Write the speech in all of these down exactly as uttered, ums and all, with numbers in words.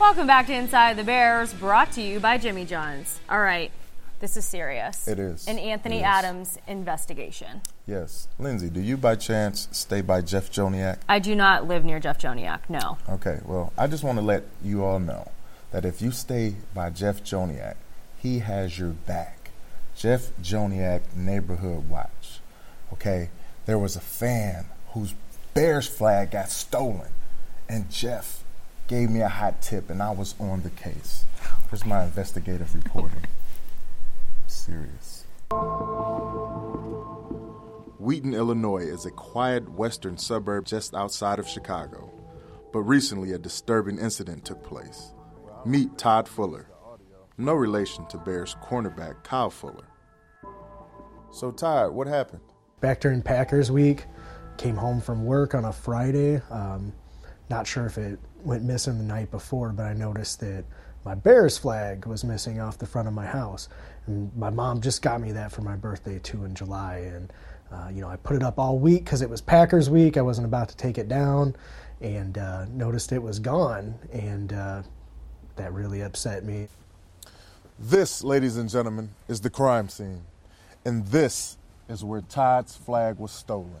Welcome back to Inside the Bears, brought to you by Jimmy John's. All right, this is serious. It is. An Anthony is. Adams investigation. Yes. Lindsay, do you by chance stay by Jeff Joniak? I do not live near Jeff Joniak, no. Okay, well, I just want to let you all know that if you stay by Jeff Joniak, he has your back. Jeff Joniak Neighborhood Watch. Okay, there was a fan whose Bears flag got stolen, and Jeff gave me a hot tip, and I was on the case. Here's my investigative reporting. Serious. Wheaton, Illinois is a quiet western suburb just outside of Chicago. But recently a disturbing incident took place. Meet Todd Fuller. No relation to Bears cornerback Kyle Fuller. So Todd, what happened? Back during Packers week, came home from work on a Friday. Um, not sure if it went missing the night before, but I noticed that my Bears flag was missing off the front of my house. And my mom just got me that for my birthday, too, in July. And, uh, you know, I put it up all week because it was Packers week. I wasn't about to take it down, and uh, noticed it was gone, and uh, that really upset me. This, ladies and gentlemen, is the crime scene. And this is where Todd's flag was stolen.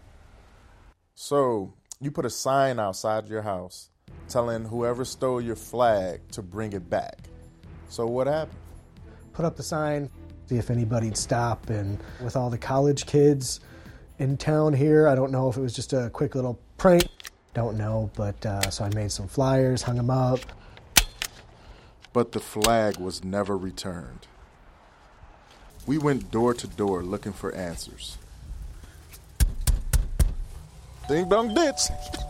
So, you put a sign outside your house telling whoever stole your flag to bring it back. So what happened? Put up the sign, see if anybody'd stop, and with all the college kids in town here, I don't know if it was just a quick little prank, don't know, but uh, so I made some flyers, hung them up. But the flag was never returned. We went door to door looking for answers. Ding dong ditch.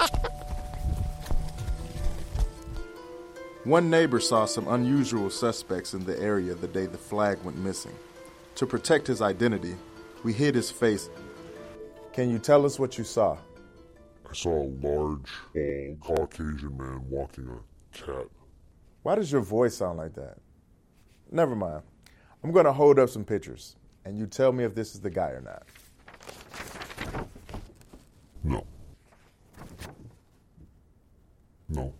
One neighbor saw some unusual suspects in the area the day the flag went missing. To protect his identity, we hid his face. Can you tell us what you saw? I saw a large, bald, Caucasian man walking a cat. Why does your voice sound like that? Never mind. I'm going to hold up some pictures, and you tell me if this is the guy or not. No. No.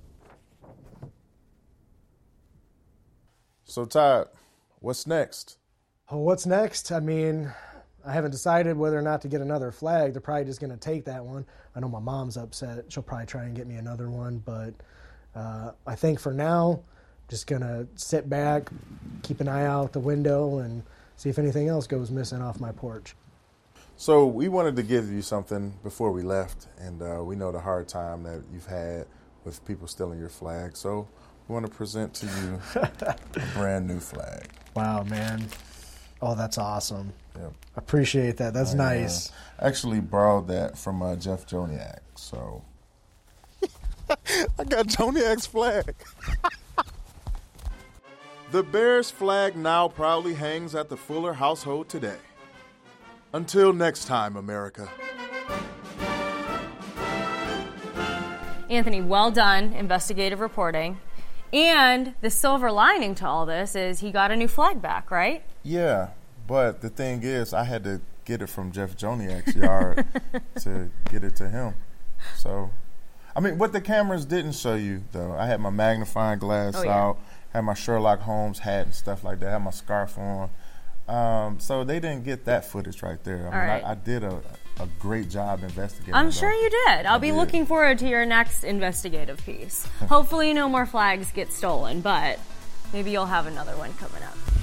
So, Todd, what's next? Oh, what's next? I mean, I haven't decided whether or not to get another flag. They're probably just going to take that one. I know my mom's upset. She'll probably try and get me another one. But uh, I think for now, just going to sit back, keep an eye out the window, and see if anything else goes missing off my porch. So we wanted to give you something before we left, and uh, we know the hard time that you've had with people stealing your flag. So we want to present to you a brand new flag. Wow, man. Oh, that's awesome. Yep. Appreciate that. That's I, nice. Uh, actually borrowed that from uh, Jeff Joniak, so. I got Joniak's flag. The Bears flag now proudly hangs at the Fuller household today. Until next time, America. Anthony, well done, investigative reporting. And the silver lining to all this is he got a new flag back, right? Yeah, but the thing is, I had to get it from Jeff Joniak's yard to get it to him. So, I mean, what the cameras didn't show you, though, I had my magnifying glass oh, yeah. out, had my Sherlock Holmes hat and stuff like that, had my scarf on. Um, so they didn't get that footage right there. I All mean, right. I, I did a, a great job investigating. I'm though. sure you did. I'll I be did. looking forward to your next investigative piece. Hopefully no more flags get stolen, but maybe you'll have another one coming up.